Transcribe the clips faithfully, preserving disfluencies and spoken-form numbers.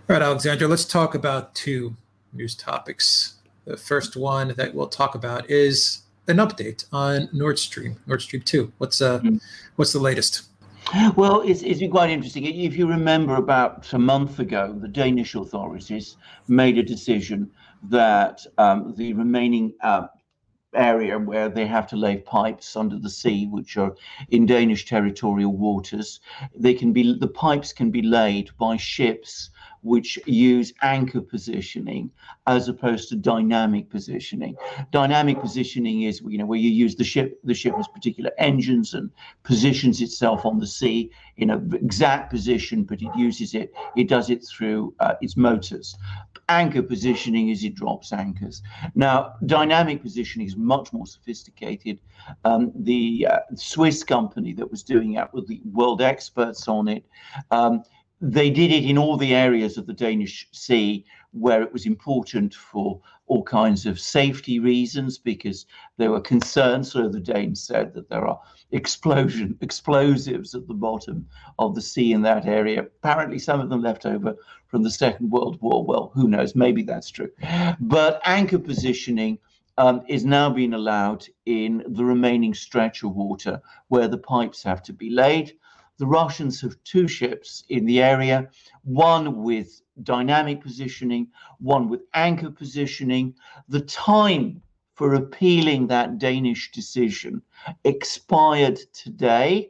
All right, Alexandra, let's talk about two news topics. The first one that we'll talk about is an update on Nord Stream, Nord Stream two. What's uh, mm. what's the latest? Well, it's, it's been quite interesting. If you remember, about a month ago, the Danish authorities made a decision that um, the remaining uh, area where they have to lay pipes under the sea, which are in Danish territorial waters, they can be the pipes can be laid by ships which use anchor positioning as opposed to dynamic positioning. Dynamic positioning is, you know, where you use the ship, the ship has particular engines and positions itself on the sea in an exact position, but it uses it, it does it through uh, its motors. Anchor positioning is it drops anchors. Now, dynamic positioning is much more sophisticated. Um, the uh, Swiss company that was doing it with the world experts on it, um, they did it in all the areas of the Danish Sea where it was important for all kinds of safety reasons, because there were concerns. So the Danes said that there are explosion explosives at the bottom of the sea in that area. Apparently, some of them left over from the Second World War. Well, who knows? Maybe that's true. But anchor positioning um, is now being allowed in the remaining stretch of water where the pipes have to be laid. The Russians have two ships in the area, one with dynamic positioning, one with anchor positioning. The time for appealing that Danish decision expired today.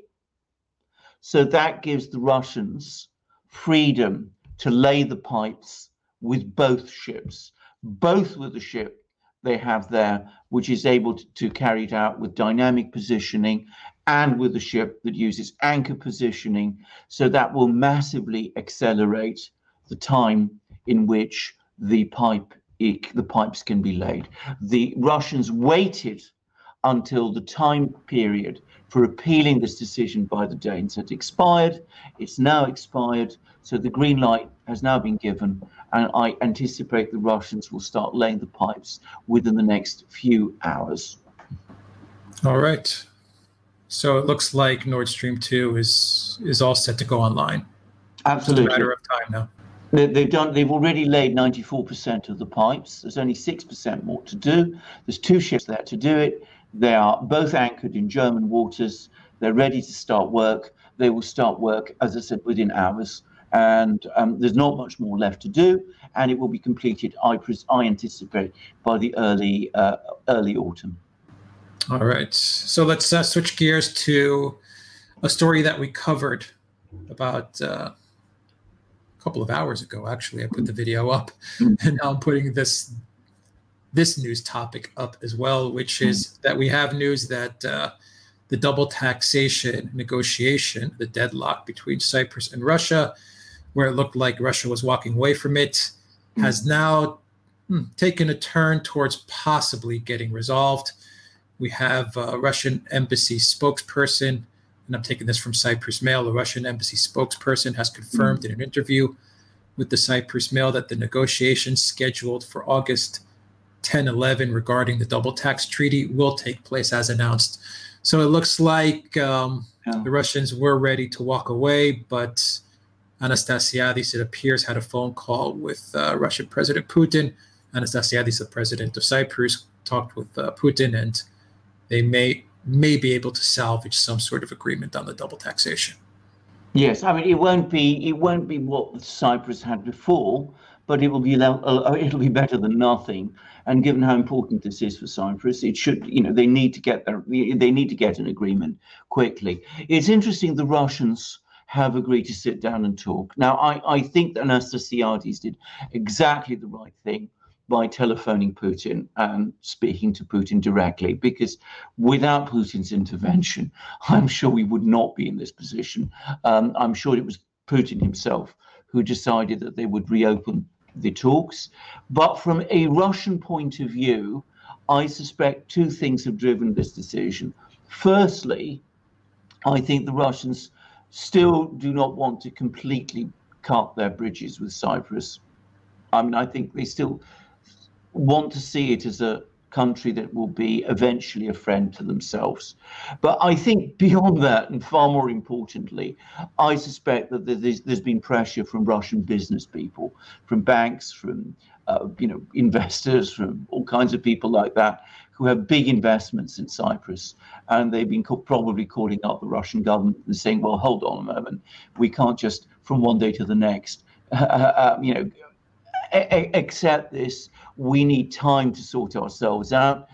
So that gives the Russians freedom to lay the pipes with both ships, both with the ship they have there, which is able to, to carry it out with dynamic positioning, and with a ship that uses anchor positioning. So that will massively accelerate the time in which the pipe the pipes can be laid. The Russians waited until the time period for appealing this decision by the Danes had expired. It's now expired, so the green light has now been given, and I anticipate the Russians will start laying the pipes within the next few hours. All right. So it looks like Nord Stream two is is all set to go online. Absolutely. It's a matter of time now. They, they've done. They've already laid ninety-four percent of the pipes. There's only six percent more to do. There's two ships there to do it. They are both anchored in German waters. They're ready to start work. They will start work, as I said, within hours. And um, there's not much more left to do, and it will be completed, I, I anticipate, by the early uh, early autumn. All right, so let's uh, switch gears to a story that we covered about uh, a couple of hours ago. Actually, I put the video up, and now I'm putting this this news topic up as well, which is that we have news that uh, the double taxation negotiation, the deadlock between Cyprus and Russia, where it looked like Russia was walking away from it, has now hmm, taken a turn towards possibly getting resolved. We have a Russian embassy spokesperson, and I'm taking this from Cyprus Mail, a Russian embassy spokesperson has confirmed in an interview with the Cyprus Mail that the negotiations scheduled for August ten eleven regarding the double tax treaty will take place as announced. So it looks like um, yeah. the Russians were ready to walk away, but Anastasiadis, it appears, had a phone call with uh, Russian President Putin. Anastasiadis, the president of Cyprus, talked with uh, Putin, and they may may be able to salvage some sort of agreement on the double taxation. Yes, I mean it won't be it won't be what Cyprus had before, but it will be it'll be better than nothing. And given how important this is for Cyprus, it should you know they need to get their, they need to get an agreement quickly. It's interesting the Russians have agreed to sit down and talk. Now I I think that Anastasiadis did exactly the right thing by telephoning Putin and speaking to Putin directly, because without Putin's intervention, I'm sure we would not be in this position. Um, I'm sure it was Putin himself who decided that they would reopen the talks. But from a Russian point of view, I suspect two things have driven this decision. Firstly, I think the Russians still do not want to completely cut their bridges with Cyprus. I mean, I think they still want to see it as a country that will be eventually a friend to themselves. But I think beyond that, and far more importantly, I suspect that there's, there's been pressure from Russian business people, from banks, from uh, you know, investors, from all kinds of people like that, who have big investments in Cyprus. And they've been co- probably calling up the Russian government and saying, well, hold on a moment, we can't just from one day to the next, uh, uh, you know, a- accept this. We need time to sort ourselves out.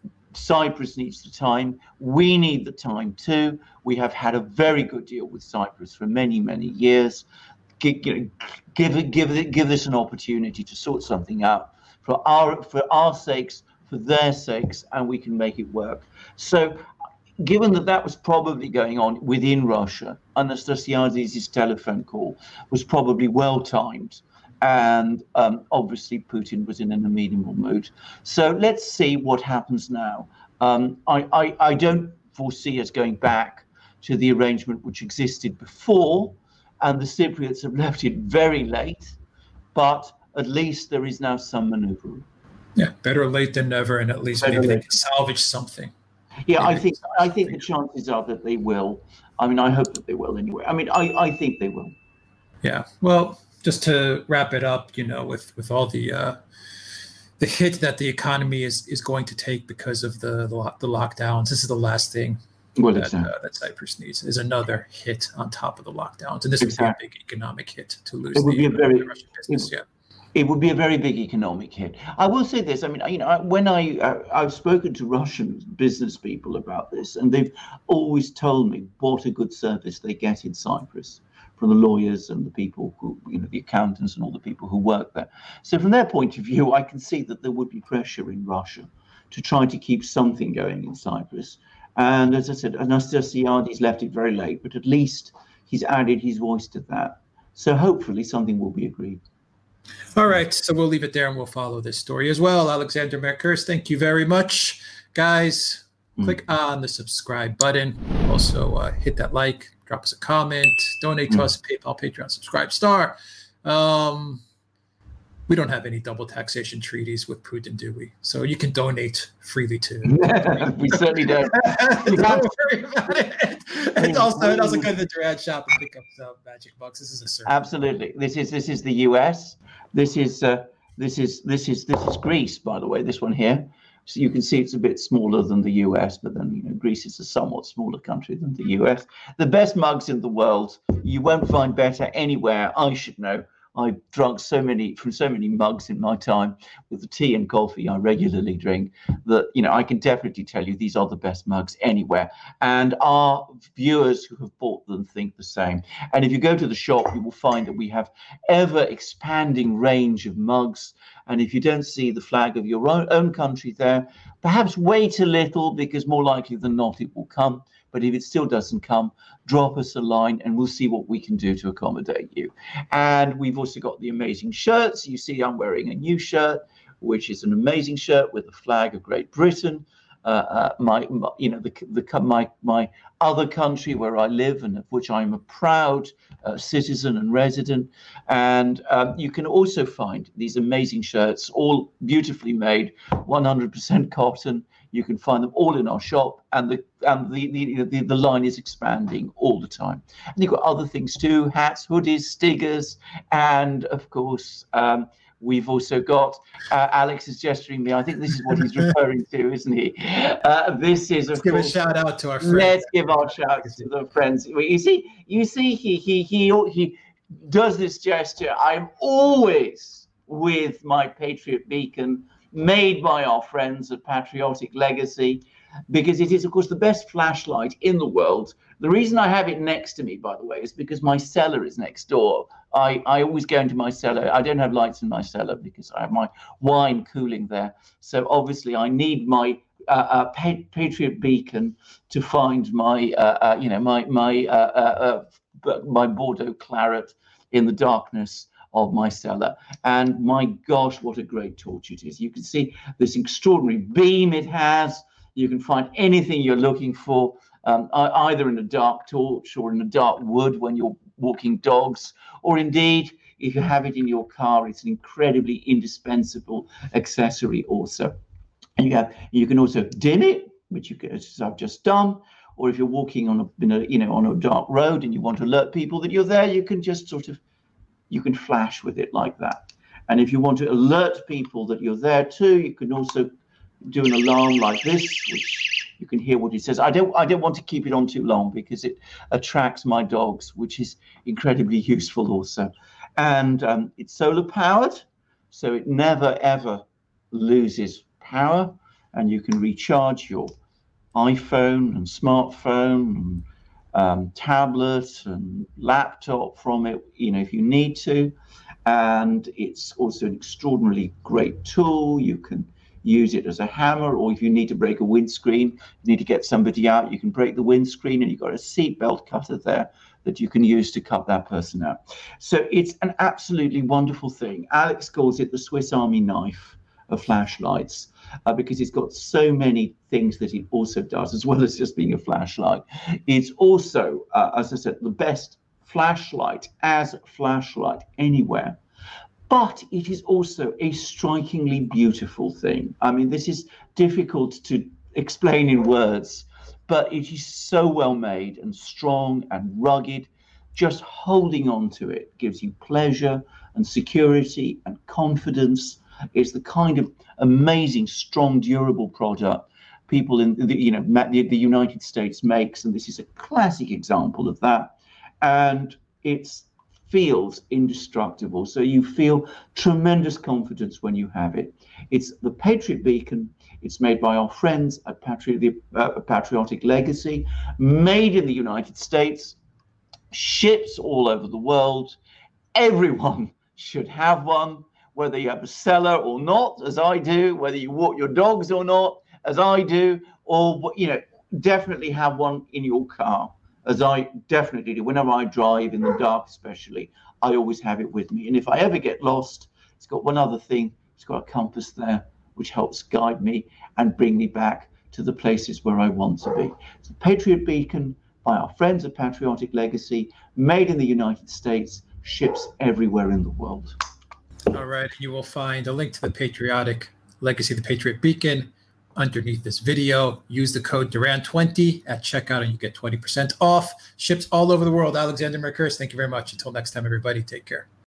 Cyprus needs the time. We need the time too. We have had a very good deal with Cyprus for many, many years. Give, you know, give it, give it, give this an opportunity to sort something out for our, for our sakes, for their sakes, and we can make it work. So, given that that was probably going on within Russia, Anastasiades' telephone call was probably well timed. And um, obviously, Putin was in an amenable mood. So let's see what happens now. Um, I, I, I don't foresee us going back to the arrangement which existed before, and the Cypriots have left it very late, but at least there is now some manoeuvring. Yeah, better late than never, and at least better maybe late. They can salvage something. Yeah, maybe I think I think the chances are that they will. I mean, I hope that they will anyway. I mean, I, I think they will. Yeah, well, just to wrap it up, you know, with, with all the uh, the hit that the economy is, is going to take because of the, the the lockdowns, this is the last thing well, that, exactly. uh, that Cyprus needs, is another hit on top of the lockdowns. And this exactly. would be a big economic hit to lose it would the, be a very, the Russian business. It, yeah. It would be a very big economic hit. I will say this. I mean, you know, when I uh, I've spoken to Russian business people about this, and they've always told me what a good service they get in Cyprus from the lawyers and the people who, you know, the accountants and all the people who work there. So from their point of view, I can see that there would be pressure in Russia to try to keep something going in Cyprus. And as I said, Anastasiades left it very late, but at least he's added his voice to that. So hopefully something will be agreed. All right, so we'll leave it there and we'll follow this story as well. Alexander Mercurs, thank you very much. Guys, mm. click on the subscribe button. Also, uh, hit that like, drop us a comment, donate to mm. us, PayPal, Patreon, Subscribe Star. Um, we don't have any double taxation treaties with Putin, do we? So you can donate freely too. We certainly don't. Don't worry about it. And also, it also go to the Durand shop and pick up some magic bucks. This is a service. Absolutely. This is this is the U S. This is uh, this is this is this is Greece, by the way. This one here. So you can see it's a bit smaller than the U S, but then, you know, Greece is a somewhat smaller country than the U S. The best mugs in the world. You won't find better anywhere. I should know. I've drunk so many from so many mugs in my time with the tea and coffee I regularly drink that, you know, I can definitely tell you these are the best mugs anywhere. And our viewers who have bought them think the same. And if you go to the shop, you will find that we have ever expanding range of mugs. And if you don't see the flag of your own, own country there, perhaps wait a little, because more likely than not it will come. But if it still doesn't come, drop us a line and we'll see what we can do to accommodate you. And we've also got the amazing shirts. You see I'm wearing a new shirt, which is an amazing shirt with the flag of Great Britain. Uh, uh, my, my, you know, the, the my my other country where I live, and of which I'm a proud uh, citizen and resident. And um, you can also find these amazing shirts, all beautifully made, one hundred percent cotton. You can find them all in our shop, and the and the the, the the line is expanding all the time. And you've got other things too: hats, hoodies, stickers, and of course. Um, We've also got, uh, Alex is gesturing me. I think this is what he's referring to, isn't he? Uh, this is, of let's give course, a shout out to our friends. Let's give our shout out to the friends. You see, you see, he he he he does this gesture. I'm always with my Patriot Beacon, made by our friends at Patriotic Legacy, because it is, of course, the best flashlight in the world. The reason I have it next to me, by the way, is because my cellar is next door. I, I always go into my cellar. I don't have lights in my cellar because I have my wine cooling there. So obviously I need my uh, uh, pa- Patriot Beacon to find my, uh, uh, you know, my my uh, uh, uh, my Bordeaux Claret in the darkness of my cellar. And my gosh, what a great torch it is. You can see this extraordinary beam it has. You can find anything you're looking for, um, either in a dark torch or in a dark wood when you're walking dogs, or indeed, if you have it in your car, it's an incredibly indispensable accessory also. And you have, you can also dim it, which you can, as I've just done. Or if you're walking on a, in a, you know, on a dark road and you want to alert people that you're there, you can just sort of, you can flash with it like that. And if you want to alert people that you're there too, you can also do an alarm like this, which you can hear what it says. I don't, I don't want to keep it on too long because it attracts my dogs, which is incredibly useful also. And um, it's solar powered, so it never ever loses power, and you can recharge your iPhone and smartphone and um, tablet and laptop from it, you know, if you need to. And it's also an extraordinarily great tool. You can use it as a hammer, or if you need to break a windscreen, you need to get somebody out, you can break the windscreen, and you've got a seatbelt cutter there that you can use to cut that person out. So it's an absolutely wonderful thing. Alex calls it the Swiss Army knife of flashlights, uh, because it's got so many things that it also does, as well as just being a flashlight. It's also, uh, as I said, the best flashlight as flashlight anywhere. But it is also a strikingly beautiful thing. I mean, this is difficult to explain in words, but it is so well made and strong and rugged. Just holding on to it gives you pleasure and security and confidence. It's the kind of amazing, strong, durable product people in the, you know, the, the United States makes, and this is a classic example of that. And it's feels indestructible, so you feel tremendous confidence when you have it. It's the Patriot Beacon. It's made by our friends at Patri- the, uh, Patriotic Legacy, made in the United States, ships all over the world. Everyone should have one, whether you have a cellar or not, as I do, whether you walk your dogs or not, as I do, or, you know, definitely have one in your car, as I definitely do. Whenever I drive in the dark especially, I always have it with me. And if I ever get lost, it's got one other thing. It's got a compass there, which helps guide me and bring me back to the places where I want to be. It's the Patriot Beacon by our friends at Patriotic Legacy, made in the United States, ships everywhere in the world. All right. You will find a link to the Patriotic Legacy, the Patriot Beacon, underneath this video. Use the code Duran twenty at checkout and you get twenty percent off. Ships all over the world. Alexander Mercouris, thank you very much. Until next time, everybody, take care.